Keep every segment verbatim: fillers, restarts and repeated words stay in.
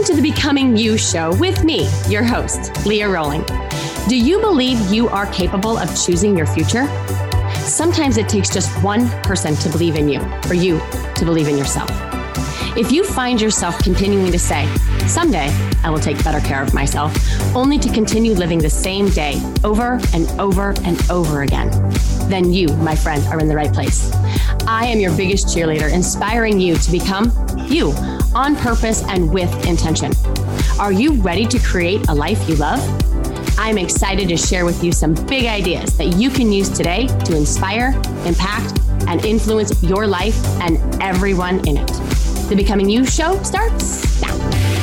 to the Becoming You show with me, your host, Leah Rowling. Do you believe you are capable of choosing your future? Sometimes it takes just one person to believe in you, or you to believe in yourself. If you find yourself continuing to say, someday I will take better care of myself, only to continue living the same day over and over and over again, then you, my friend, are in the right place. I am your biggest cheerleader, inspiring you to become you on purpose and with intention. Are you ready to create a life you love? I'm excited to share with you some big ideas that you can use today to inspire, impact, and influence your life and everyone in it. The Becoming You show starts now.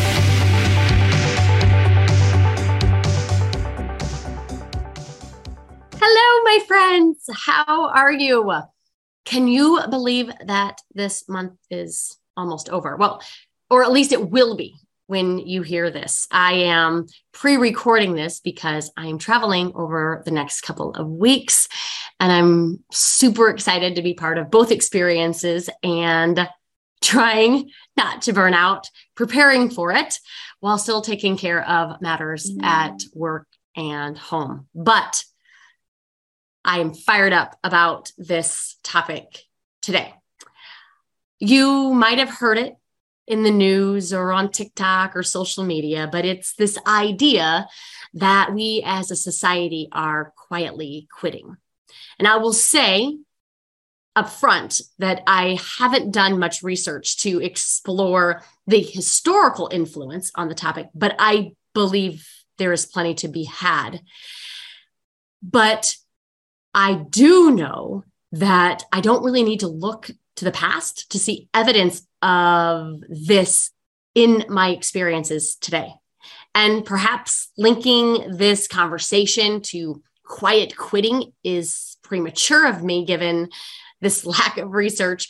Hello, my friends. How are you? Can you believe that this month is almost over? Well, or at least it will be when you hear this. I am pre-recording this because I'm traveling over the next couple of weeks, and I'm super excited to be part of both experiences and trying not to burn out, preparing for it while still taking care of matters mm-hmm. at work and home. But I am fired up about this topic today. You might have heard it in the news or on TikTok or social media, but it's this idea that we as a society are quietly quitting. And I will say up front that I haven't done much research to explore the historical influence on the topic, but I believe there is plenty to be had. But I do know that I don't really need to look to the past to see evidence of this in my experiences today. And perhaps linking this conversation to quiet quitting is premature of me, given this lack of research.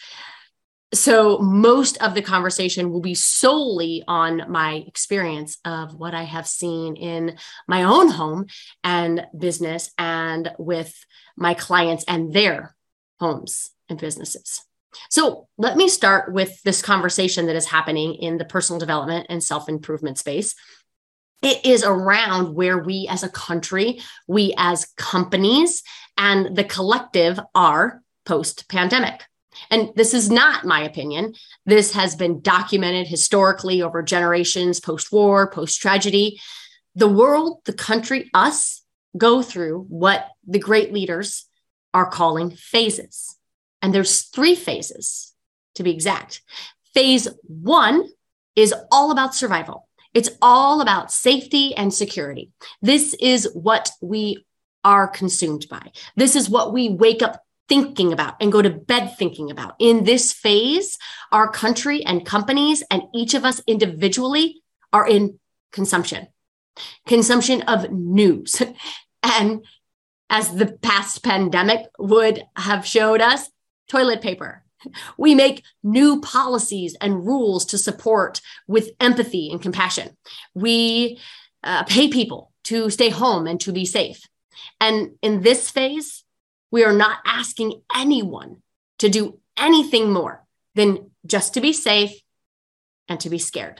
So most of the conversation will be solely on my experience of what I have seen in my own home and business and with my clients and their homes and businesses. So let me start with this conversation that is happening in the personal development and self-improvement space. It is around where we as a country, we as companies, and the collective are post-pandemic. And this is not my opinion. This has been documented historically over generations, post-war, post-tragedy. The world, the country, us go through what the great leaders are calling phases. And there's three phases, to be exact. Phase one is all about survival. It's all about safety and security. This is what we are consumed by. This is what we wake up thinking about and go to bed thinking about. In this phase, our country and companies and each of us individually are in consumption, consumption of news. And as the past pandemic would have showed us, toilet paper. We make new policies and rules to support with empathy and compassion. We uh, pay people to stay home and to be safe. And in this phase, we are not asking anyone to do anything more than just to be safe and to be scared.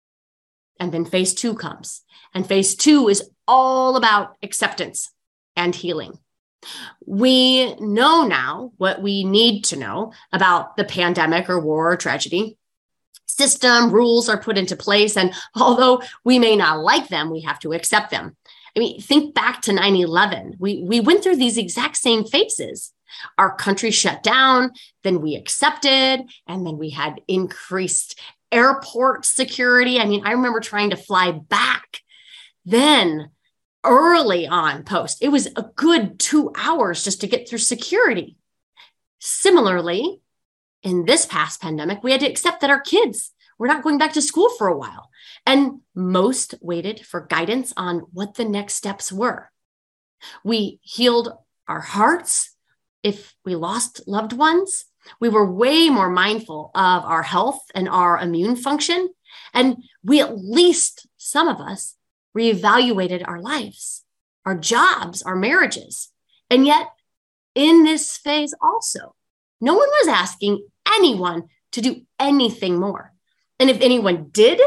And then phase two comes. And phase two is all about acceptance and healing. We know now what we need to know about the pandemic or war or tragedy. System rules are put into place. And although we may not like them, we have to accept them. I mean, think back to nine eleven. We, we went through these exact same phases. Our country shut down, then we accepted, and then we had increased airport security. I mean, I remember trying to fly back then early on post. It was a good two hours just to get through security. Similarly, in this past pandemic, we had to accept that our kids were not going back to school for a while. And most waited for guidance on what the next steps were. We healed our hearts if we lost loved ones. We were way more mindful of our health and our immune function. And we, at least some of us, reevaluated our lives, our jobs, our marriages. And yet, in this phase also, no one was asking anyone to do anything more. And if anyone did,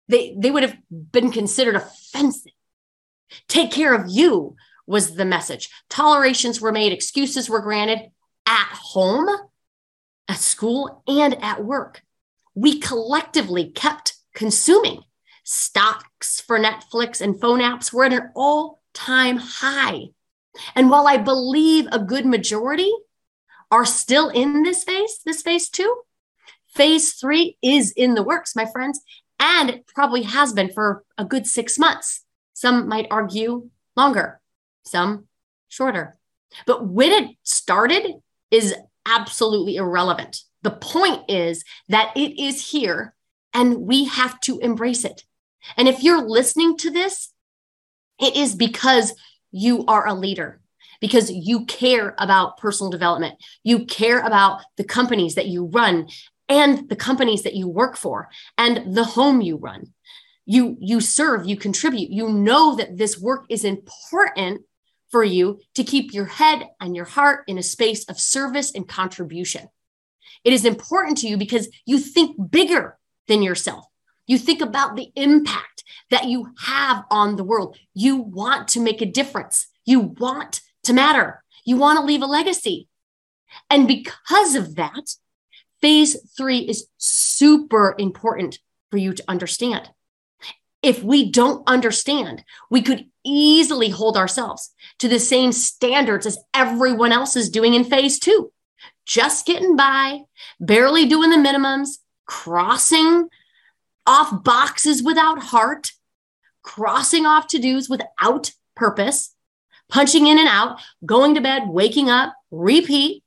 They, they would have been considered offensive. Take care of you was the message. Tolerations were made, excuses were granted at home, at school, and at work. We collectively kept consuming. Stocks for Netflix and phone apps were at an all-time high. And while I believe a good majority are still in this phase, this phase two, phase three is in the works, my friends, and it probably has been for a good six months. Some might argue longer, some shorter. But when it started is absolutely irrelevant. The point is that it is here and we have to embrace it. And if you're listening to this, it is because you are a leader, because you care about personal development. You care about the companies that you run and the companies that you work for and the home you run. You, you serve, you contribute. You know that this work is important for you to keep your head and your heart in a space of service and contribution. It is important to you because you think bigger than yourself. You think about the impact that you have on the world. You want to make a difference. You want to matter. You want to leave a legacy. And because of that, phase three is super important for you to understand. If we don't understand, we could easily hold ourselves to the same standards as everyone else is doing in phase two. Just getting by, barely doing the minimums, crossing off boxes without heart, crossing off to-dos without purpose, punching in and out, going to bed, waking up, repeat.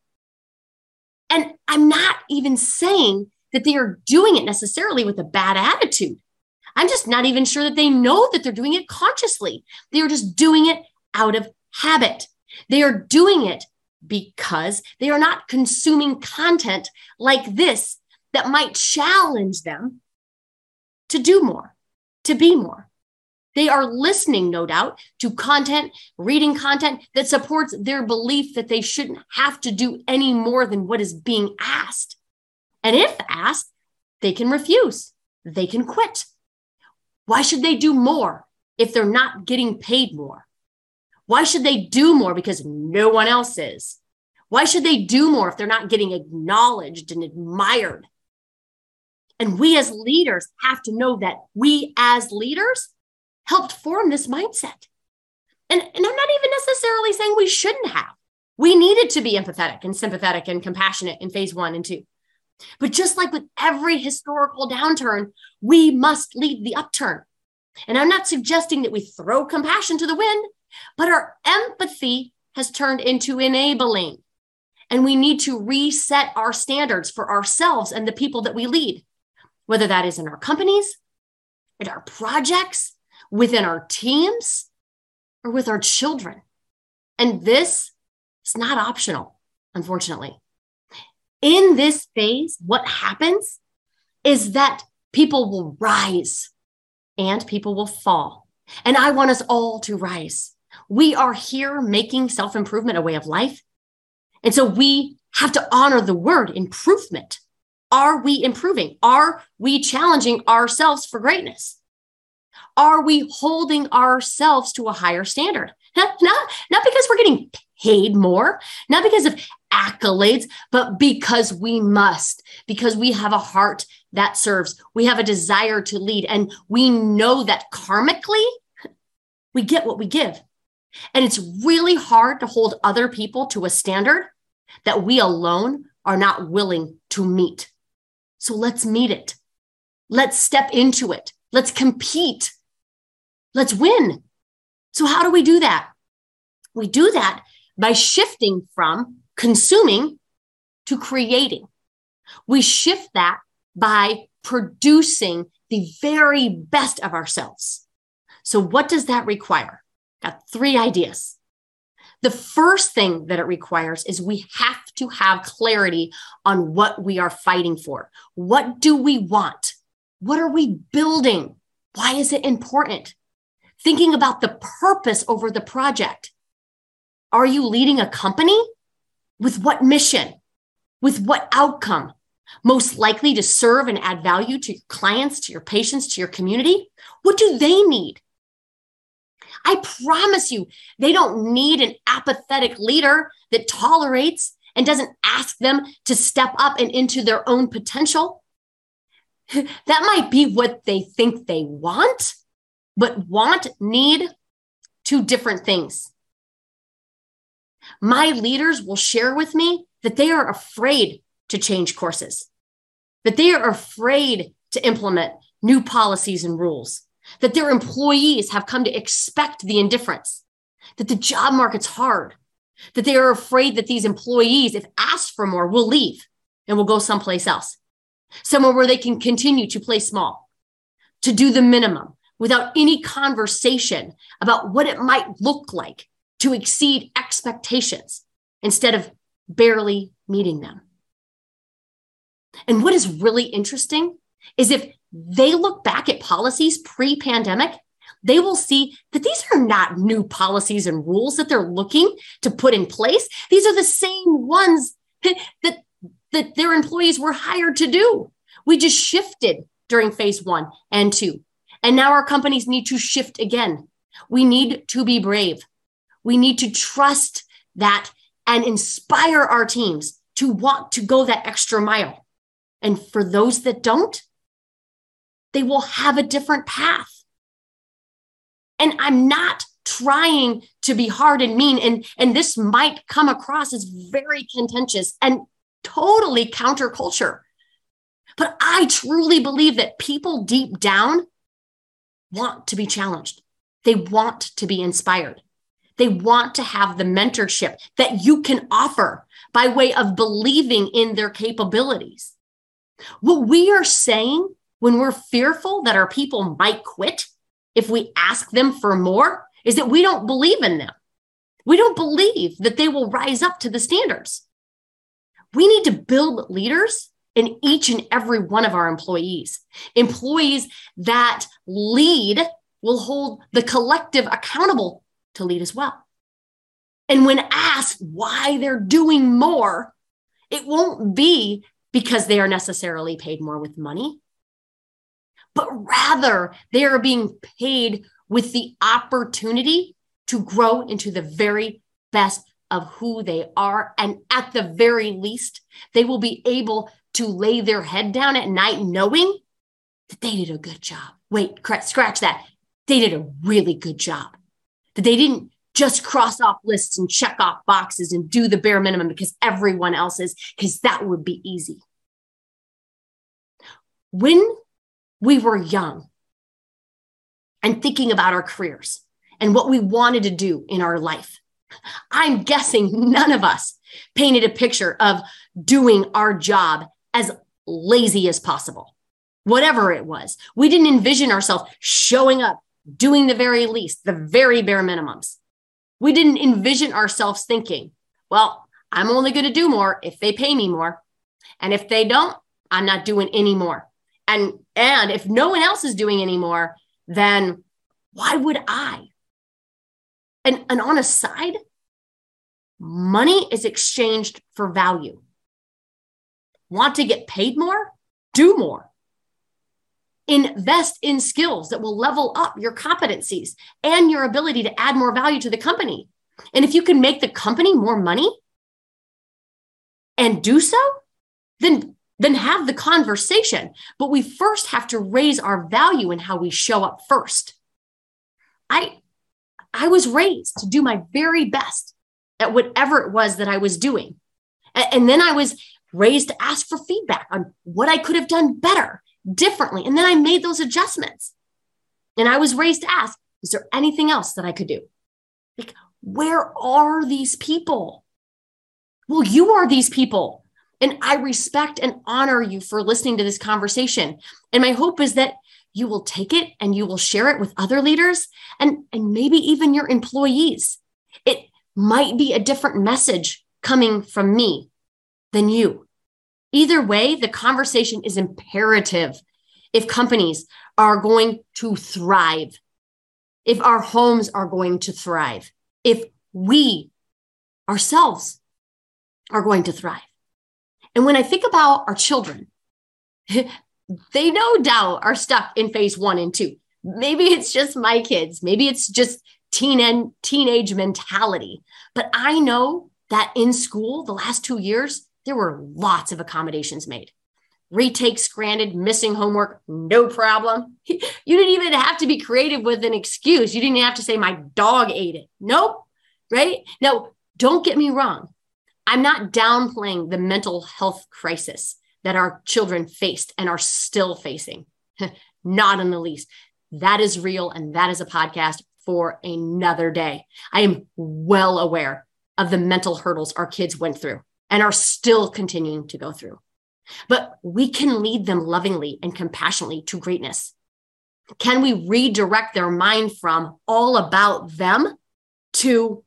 And I'm not even saying that they are doing it necessarily with a bad attitude. I'm just not even sure that they know that they're doing it consciously. They are just doing it out of habit. They are doing it because they are not consuming content like this that might challenge them to do more, to be more. They are listening, no doubt, to content, reading content that supports their belief that they shouldn't have to do any more than what is being asked. And if asked, they can refuse. They can quit. Why should they do more if they're not getting paid more? Why should they do more because no one else is? Why should they do more if they're not getting acknowledged and admired? And we as leaders have to know that we as leaders helped form this mindset. And, and I'm not even necessarily saying we shouldn't have. We needed to be empathetic and sympathetic and compassionate in phase one and two. But just like with every historical downturn, we must lead the upturn. And I'm not suggesting that we throw compassion to the wind, but our empathy has turned into enabling. And we need to reset our standards for ourselves and the people that we lead, whether that is in our companies, in our projects, within our teams, or with our children. And this is not optional, unfortunately. In this phase, what happens is that people will rise and people will fall. And I want us all to rise. We are here making self-improvement a way of life. And so we have to honor the word improvement. Are we improving? Are we challenging ourselves for greatness? Are we holding ourselves to a higher standard? Not, not, not because we're getting paid more, not because of accolades, but because we must, because we have a heart that serves. We have a desire to lead. And we know that karmically, we get what we give. And it's really hard to hold other people to a standard that we alone are not willing to meet. So let's meet it. Let's step into it. Let's compete. Let's win. So how do we do that? We do that by shifting from consuming to creating. We shift that by producing the very best of ourselves. So what does that require? Got three ideas. The first thing that it requires is we have to have clarity on what we are fighting for. What do we want? What are we building? Why is it important? Thinking about the purpose over the project. Are you leading a company? With what mission? With what outcome? most likely to serve and add value to your clients, to your patients, to your community? What do they need? I promise you, they don't need an apathetic leader that tolerates and doesn't ask them to step up and into their own potential. That might be what they think they want, but want, need, two different things. My leaders will share with me that they are afraid to change courses, that they are afraid to implement new policies and rules, that their employees have come to expect the indifference, that the job market's hard, that they are afraid that these employees, if asked for more, will leave and will go someplace else, somewhere where they can continue to play small, to do the minimum without any conversation about what it might look like to exceed expectations instead of barely meeting them. And what is really interesting is if they look back at policies pre-pandemic, they will see that these are not new policies and rules that they're looking to put in place. These are the same ones that, that their employees were hired to do. We just shifted during phase one and two. And now our companies need to shift again. We need to be brave. We need to trust that and inspire our teams to want to go that extra mile. And for those that don't, they will have a different path. And I'm not trying to be hard and mean, and, and this might come across as very contentious and totally counterculture. But I truly believe that people deep down want to be challenged. They want to be inspired. They want to have the mentorship that you can offer by way of believing in their capabilities. What we are saying when we're fearful that our people might quit if we ask them for more is that we don't believe in them. We don't believe that they will rise up to the standards. We need to build leaders in each and every one of our employees. Employees that lead will hold the collective accountable to lead as well. And when asked why they're doing more, it won't be because they are necessarily paid more with money, but rather they are being paid with the opportunity to grow into the very best of who they are. And at the very least, they will be able to lay their head down at night knowing that they did a good job. Wait, scratch that. They did a really good job. That they didn't just cross off lists and check off boxes and do the bare minimum because everyone else is, because that would be easy. When we were young and thinking about our careers and what we wanted to do in our life, I'm guessing none of us painted a picture of doing our job as lazy as possible, whatever it was. We didn't envision ourselves showing up, doing the very least, the very bare minimums. We didn't envision ourselves thinking, well, I'm only going to do more if they pay me more. And if they don't, I'm not doing any more. And, and if no one else is doing any more, then why would I? And, and on a side, money is exchanged for value. Want to get paid more? Do more. Invest in skills that will level up your competencies and your ability to add more value to the company. And if you can make the company more money and do so, then, then have the conversation. But we first have to raise our value in how we show up first. I, I was raised to do my very best at whatever it was that I was doing. And, and then I was raised to ask for feedback on what I could have done better, differently. And then I made those adjustments. And I was raised to ask, is there anything else that I could do? Like, where are these people? Well, you are these people. And I respect and honor you for listening to this conversation. And my hope is that you will take it and you will share it with other leaders and, and maybe even your employees. It might be a different message coming from me than you. Either way, the conversation is imperative if companies are going to thrive, if our homes are going to thrive, if we ourselves are going to thrive. And when I think about our children, they no doubt are stuck in phase one and two. Maybe it's just my kids. Maybe it's just teen and teenage mentality. But I know that in school, the last two years, there were lots of accommodations made. Retakes granted, missing homework, no problem. You didn't even have to be creative with an excuse. You didn't have to say my dog ate it. Nope. Right? Now, don't get me wrong. I'm not downplaying the mental health crisis that our children faced and are still facing. Not in the least. That is real. And that is a podcast for another day. I am well aware of the mental hurdles our kids went through and are still continuing to go through. But we can lead them lovingly and compassionately to greatness. Can we redirect their mind from all about them to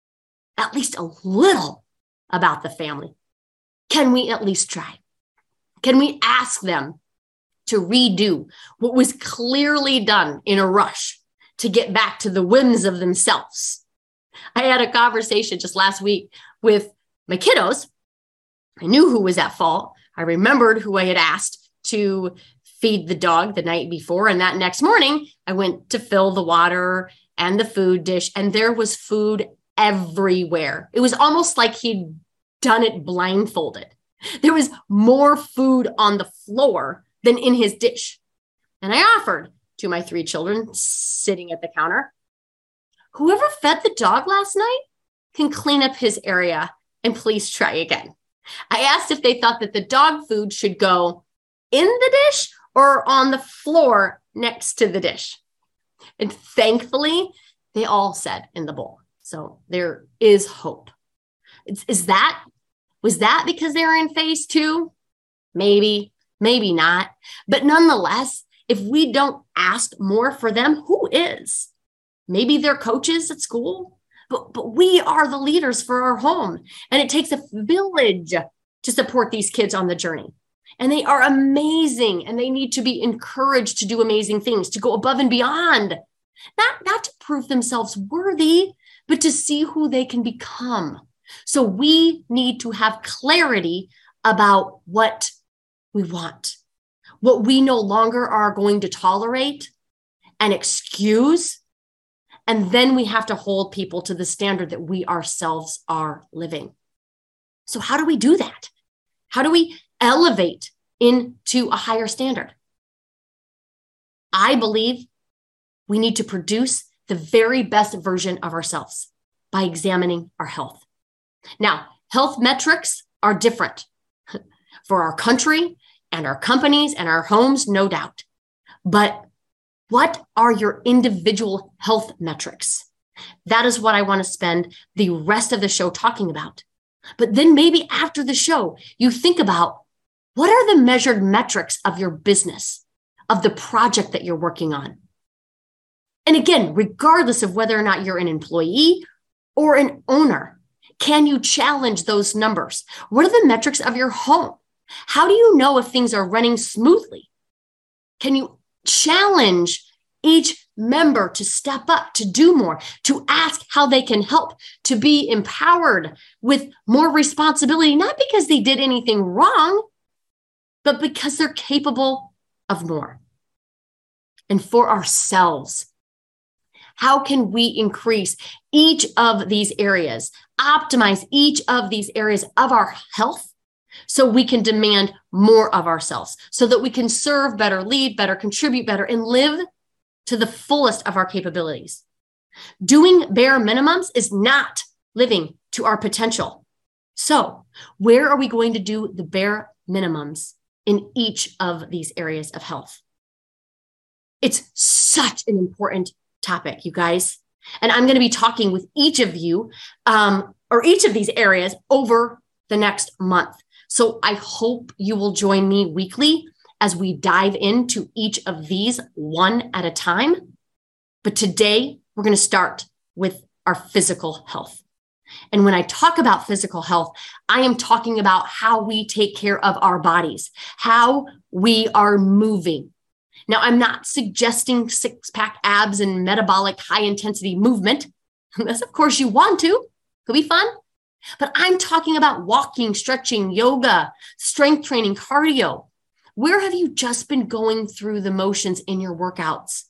at least a little about the family? Can we at least try? Can we ask them to redo what was clearly done in a rush to get back to the whims of themselves? I had a conversation just last week with my kiddos. I knew who was at fault. I remembered who I had asked to feed the dog the night before. And that next morning, I went to fill the water and the food dish, and there was food everywhere. It was almost like he'd done it blindfolded. There was more food on the floor than in his dish. And I offered to my three children sitting at the counter, whoever fed the dog last night can clean up his area and please try again. I asked if they thought that the dog food should go in the dish or on the floor next to the dish. And thankfully, they all said in the bowl. So there is hope. Is, is that, was that because they're in phase two? Maybe, maybe not. But nonetheless, if we don't ask more for them, who is? Maybe they're coaches at school, but, but we are the leaders for our home. And it takes a village to support these kids on the journey. And they are amazing, and they need to be encouraged to do amazing things, to go above and beyond, not, not to prove themselves worthy, but to see who they can become. So we need to have clarity about what we want, what we no longer are going to tolerate and excuse. And then we have to hold people to the standard that we ourselves are living. So how do we do that? How do we elevate into a higher standard? I believe we need to produce the very best version of ourselves by examining our health. Now, health metrics are different for our country and our companies and our homes, no doubt. But what are your individual health metrics? That is what I want to spend the rest of the show talking about. But then maybe after the show, you think about what are the measured metrics of your business, of the project that you're working on? And again, regardless of whether or not you're an employee or an owner, can you challenge those numbers? What are the metrics of your home? How do you know if things are running smoothly? Can you challenge each member to step up, to do more, to ask how they can help, to be empowered with more responsibility, not because they did anything wrong, but because they're capable of more? And for ourselves, how can we increase each of these areas, optimize each of these areas of our health so we can demand more of ourselves, so that we can serve better, lead better, contribute better, and live to the fullest of our capabilities? Doing bare minimums is not living to our potential. So where are we going to do the bare minimums in each of these areas of health? It's such an important topic, you guys. And I'm going to be talking with each of you um, or each of these areas over the next month. So I hope you will join me weekly as we dive into each of these one at a time. But today we're going to start with our physical health. And when I talk about physical health, I am talking about how we take care of our bodies, how we are moving. Now, I'm not suggesting six-pack abs and metabolic high-intensity movement, unless, of course, you want to. Could be fun. But I'm talking about walking, stretching, yoga, strength training, cardio. Where have you just been going through the motions in your workouts?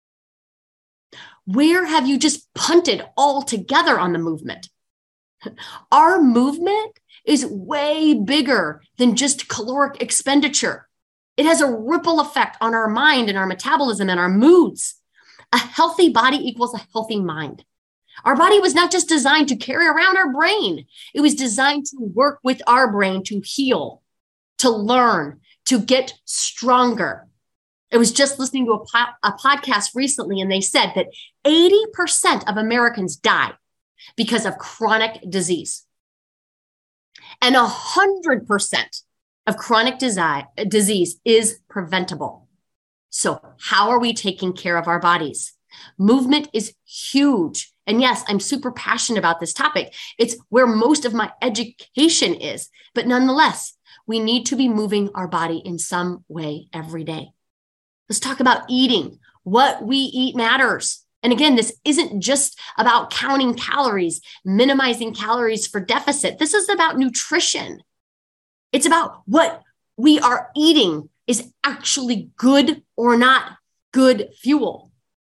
Where have you just punted altogether on the movement? Our movement is way bigger than just caloric expenditure. It has a ripple effect on our mind and our metabolism and our moods. A healthy body equals a healthy mind. Our body was not just designed to carry around our brain. It was designed to work with our brain to heal, to learn, to get stronger. I was just listening to a, po- a podcast recently, and they said that eighty percent of Americans die because of chronic disease. And one hundred percent of chronic desi- disease is preventable. So how are we taking care of our bodies? Movement is huge. And yes, I'm super passionate about this topic. It's where most of my education is. But nonetheless, we need to be moving our body in some way every day. Let's talk about eating. What we eat matters. And again, this isn't just about counting calories, minimizing calories for deficit. This is about nutrition. It's about what we are eating is actually good or not good fuel.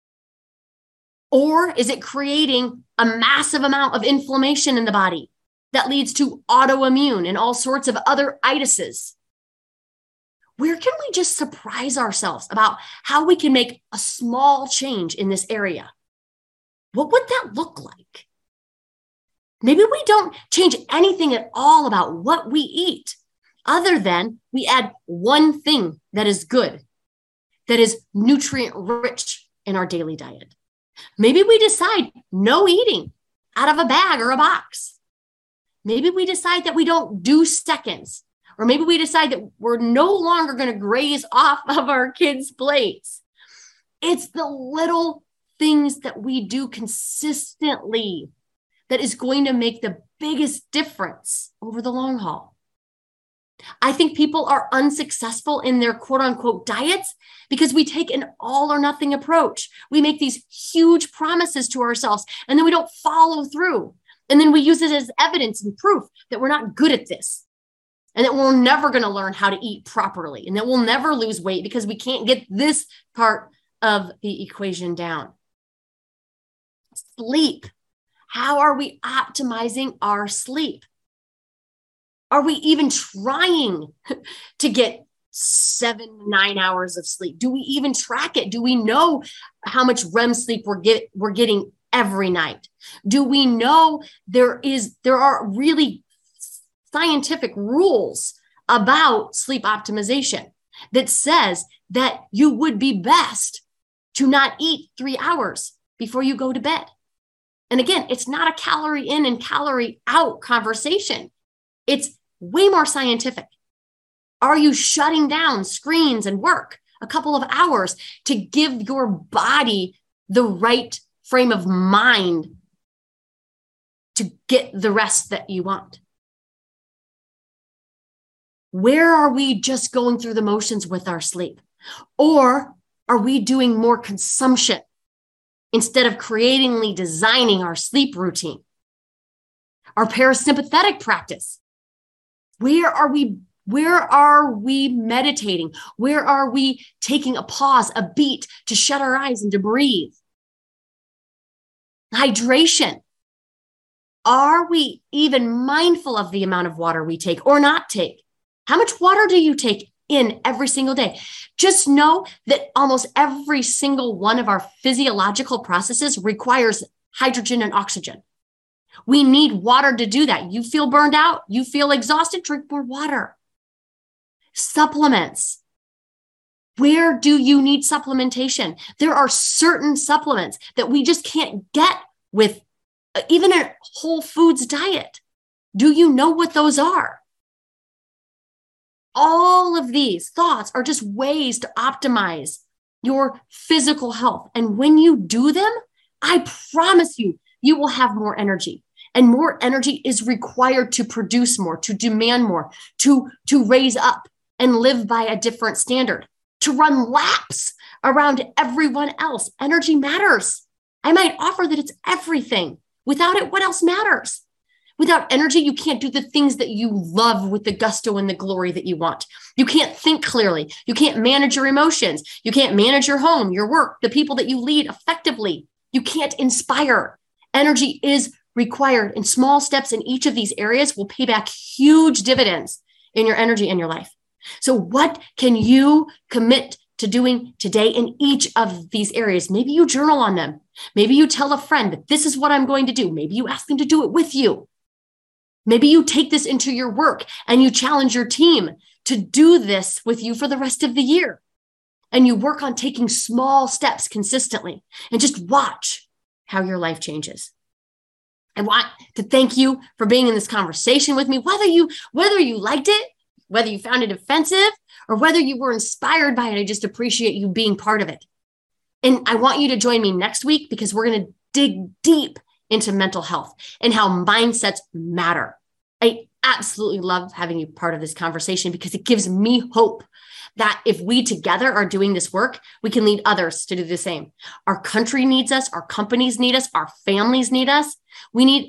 Or is it creating a massive amount of inflammation in the body that leads to autoimmune and all sorts of other itises? Where can we just surprise ourselves about how we can make a small change in this area? What would that look like? Maybe we don't change anything at all about what we eat, other than we add one thing that is good, that is nutrient rich in our daily diet. Maybe we decide no eating out of a bag or a box. Maybe we decide that we don't do seconds. Or maybe we decide that we're no longer going to graze off of our kids' plates. It's the little things that we do consistently that is going to make the biggest difference over the long haul. I think people are unsuccessful in their quote unquote diets because we take an all or nothing approach. We make these huge promises to ourselves and then we don't follow through. And then we use it as evidence and proof that we're not good at this and that we're never going to learn how to eat properly and that we'll never lose weight because we can't get this part of the equation down. Sleep. How are we optimizing our sleep? Are we even trying to get seven, nine hours of sleep? Do we even track it? Do we know how much R E M sleep we're, get, we're getting every night? Do we know there is there are really scientific rules about sleep optimization that says that you would be best to not eat three hours before you go to bed? And again, it's not a calorie in and calorie out conversation. It's way more scientific. Are you shutting down screens and work a couple of hours to give your body the right frame of mind to get the rest that you want? Where are we just going through the motions with our sleep? Or are we doing more consumption instead of creatively designing our sleep routine? Our parasympathetic practice. Where are we, where are we meditating? Where are we taking a pause, a beat to shut our eyes and to breathe? Hydration. Are we even mindful of the amount of water we take or not take? How much water do you take in every single day? Just know that almost every single one of our physiological processes requires hydrogen and oxygen. We need water to do that. You feel burned out, you feel exhausted, drink more water. Supplements. Where do you need supplementation? There are certain supplements that we just can't get with even a whole foods diet. Do you know what those are? All of these thoughts are just ways to optimize your physical health. And when you do them, I promise you, you will have more energy. And more energy is required to produce more, to demand more, to, to raise up and live by a different standard, to run laps around everyone else. Energy matters. I might offer that it's everything. Without it, what else matters? Without energy, you can't do the things that you love with the gusto and the glory that you want. You can't think clearly. You can't manage your emotions. You can't manage your home, your work, the people that you lead effectively. You can't inspire. Energy is required, and small steps in each of these areas will pay back huge dividends in your energy and your life. So what can you commit to doing today in each of these areas? Maybe you journal on them. Maybe you tell a friend that this is what I'm going to do. Maybe you ask them to do it with you. Maybe you take this into your work and you challenge your team to do this with you for the rest of the year. And you work on taking small steps consistently and just watch how your life changes. I want to thank you for being in this conversation with me, whether you, whether you liked it, whether you found it offensive, or whether you were inspired by it. I just appreciate you being part of it. And I want you to join me next week because we're going to dig deep into mental health and how mindsets matter. I absolutely love having you part of this conversation because it gives me hope that if we together are doing this work, we can lead others to do the same. Our country needs us. Our companies need us. Our families need us. We need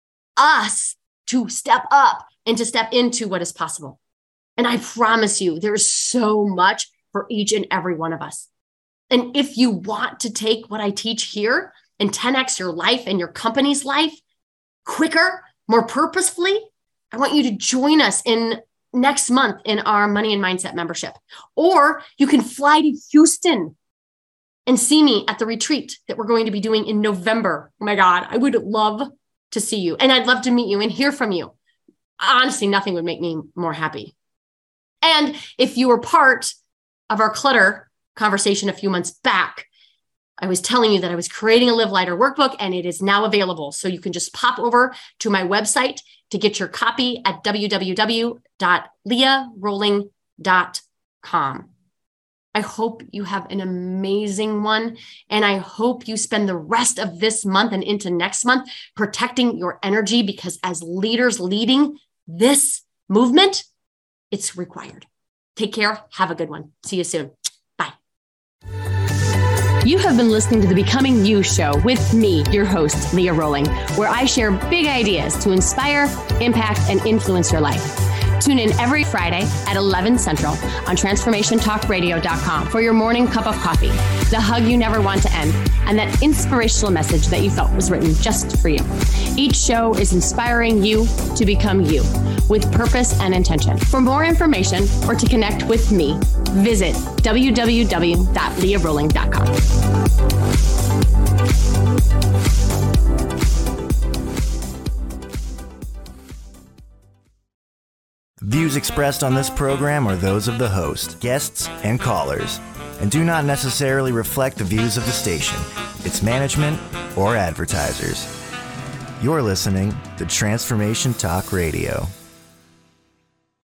us to step up and to step into what is possible. And I promise you, there's so much for each and every one of us. And if you want to take what I teach here and ten X your life and your company's life quicker, more purposefully, I want you to join us in next month in our Money and Mindset membership. Or you can fly to Houston and see me at the retreat that we're going to be doing in November. Oh my God, I would love to see you. And I'd love to meet you and hear from you. Honestly, nothing would make me more happy. And if you were part of our clutter conversation a few months back, I was telling you that I was creating a Live Lighter workbook and it is now available. So you can just pop over to my website to get your copy at w w w dot leah rolling dot com. I hope you have an amazing one. And I hope you spend the rest of this month and into next month protecting your energy, because as leaders leading this movement, it's required. Take care. Have a good one. See you soon. Bye. You have been listening to the Becoming You show with me, your host, Leah Rolling, where I share big ideas to inspire, impact, and influence your life. Tune in every Friday at eleven Central on transformation talk radio dot com for your morning cup of coffee, the hug you never want to end, and that inspirational message that you felt was written just for you. Each show is inspiring you to become you with purpose and intention. For more information or to connect with me, visit w w w dot leah rolling dot com. Views expressed on this program are those of the host, guests, and callers, and do not necessarily reflect the views of the station, its management, or advertisers. You're listening to Transformation Talk Radio.